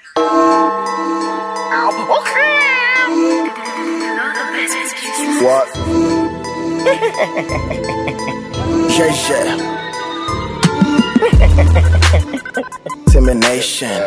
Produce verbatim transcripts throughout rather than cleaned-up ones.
What? Yeah, yeah. Termination.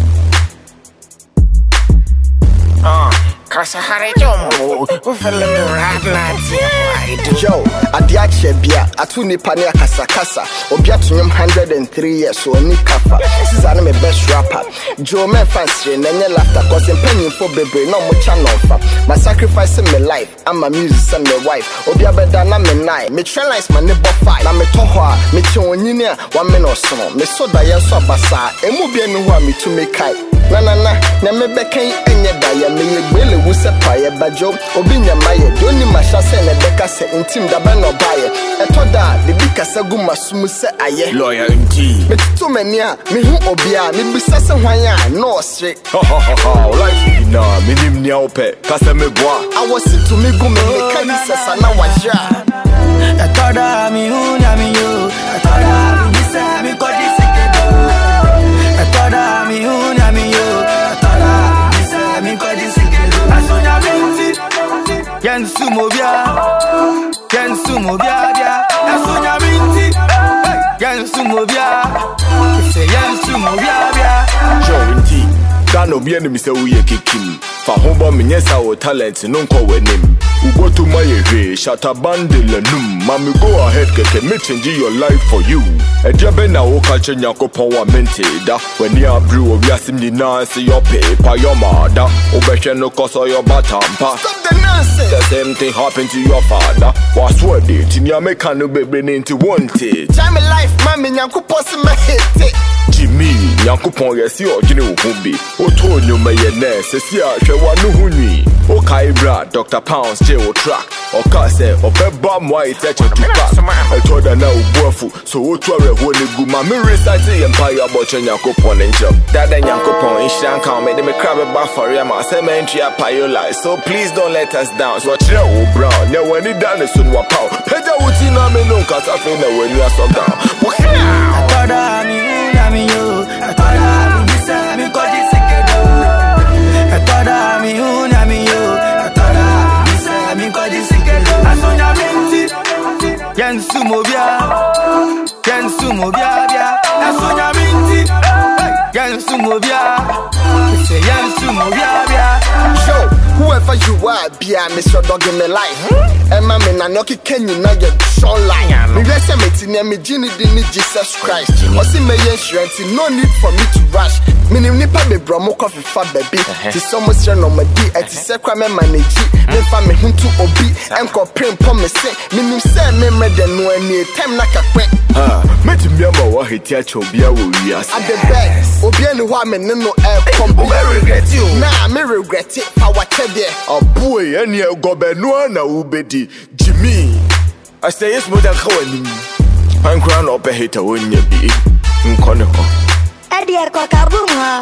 Uh, cause I had a jumbo who fell in the right line. Yo, I diache bia, atuni pania kasa kasa. Obiatu nyum one hundred and three years, so ni kafa. This is anime best rapper. Joe man fancy, nenye laughter, cause I'm penny for baby, no much channel. My sacrificing my life, I'm a musician, my wife. Obia beda na me nai, me train lines my neighbor fight. Na me tohwa, me chonyinia, one man or so. Me so da yen so basa, emu bia nuwa me to make kite. Na na na, na me beken enye daya, me ye gwele wuse paye bajo. Obi nyamaye, doni mashase ne deka se intim daba no baye. Eto da, de bika se gu masumu se aye. Lawyer M T. Me tutu menia, me hu obia, me bisa se hwanya, no straight. Ha ha ha ha, life ina, me nim nia ope, kase me boa. I was to me go me me kani se sana waja. Eto da, me hu nya me yo. Eto da, me bisa me kodi sikedo. Eto da, me hu nya me yo. Eto da, me bisa me kodi sikedo. Asonya minti, yensu mobia, yensu mobia dia. Asonya minti, yensu mobia, se yensu mobia dia. Joe M T. Gano bi enemy say we kikim. Fa hombo me nyesa o talent no nko wanim. Ugo to my hwe shatter bundle num. Mami go ahead keke me change your life for you. E dia be na o ka chenya kopon wa mente da. When you abru obi asim ni na say your paper your mother. Obehwe no koso your batampa. Stop the nonsense. The same thing happened to your father. Was what it in your mechanic baby into wanted. Jam me life, mommy nyanku posi me hit it. Jimmy, Yankupon yesi o jine uhumbi. O to nyo me ye ne, se si a hwe wa no hunwi. O kaibra, Doctor Pounds je o track. O ka se, o beba mwa iteche tupa. E to da na ubuafu, so o tuare huo ne gu. Ma mi recite empire boche Yankupon enjo. Dada Yankupon, inshan kan me de me crab ba for ya ma. Se me entry a payola, so please don't let us down. So chire o brown, nye weni dane sun wa pow. Peja uti na me nun kasa fe na weni a so down. Atoda mi una mi yo, atoda mi bisa mi kodi sikedo. Atoda mi una mi yo, atoda mi bisa mi kodi sikedo. Asonya minti, yensu mobia, yensu mobia bia. Asonya minti, yensu mobia, se yensu mobia bia. Yo, whoever you are, be a Mister Dog in my life. Emma me na noki kenyi na ye show line. Me rese me tinia me jini dini Jesus Christ. Osi me ye insurance, no need for me to rush. Minim nipa be bromo coffee fa baby. Ti somo sire no ma di, eti se kwa me manage. Me fa me huntu obi, enko prim po me se. Minim se me mrede no any time na kakwe. Ha, meti miamba wa hiti a chobia wo wiase. At the best, obi eni wa me nino air pump. Me regret you. Nah, me regret it. I watch it there. Oh boy, any go be no na ubedi. Jimmy, I say yes more than kawani. I'm crown up a hater when you be in Conoco. Adiar kokabunga.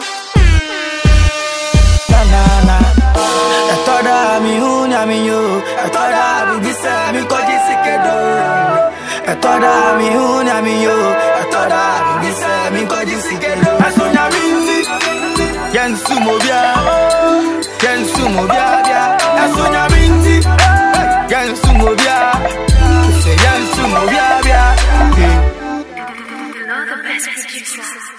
Na na na. Atoda mi una mi yo. Atoda mi bisa mi kodi sikedo. Atoda mi una mi yo. Atoda mi bisa mi kodi sikedo. Asonya minti, yensu mobia, yensu mobia bia. Asonya minti, yensu mobia, se yensu mobia bia. You're the best excuses.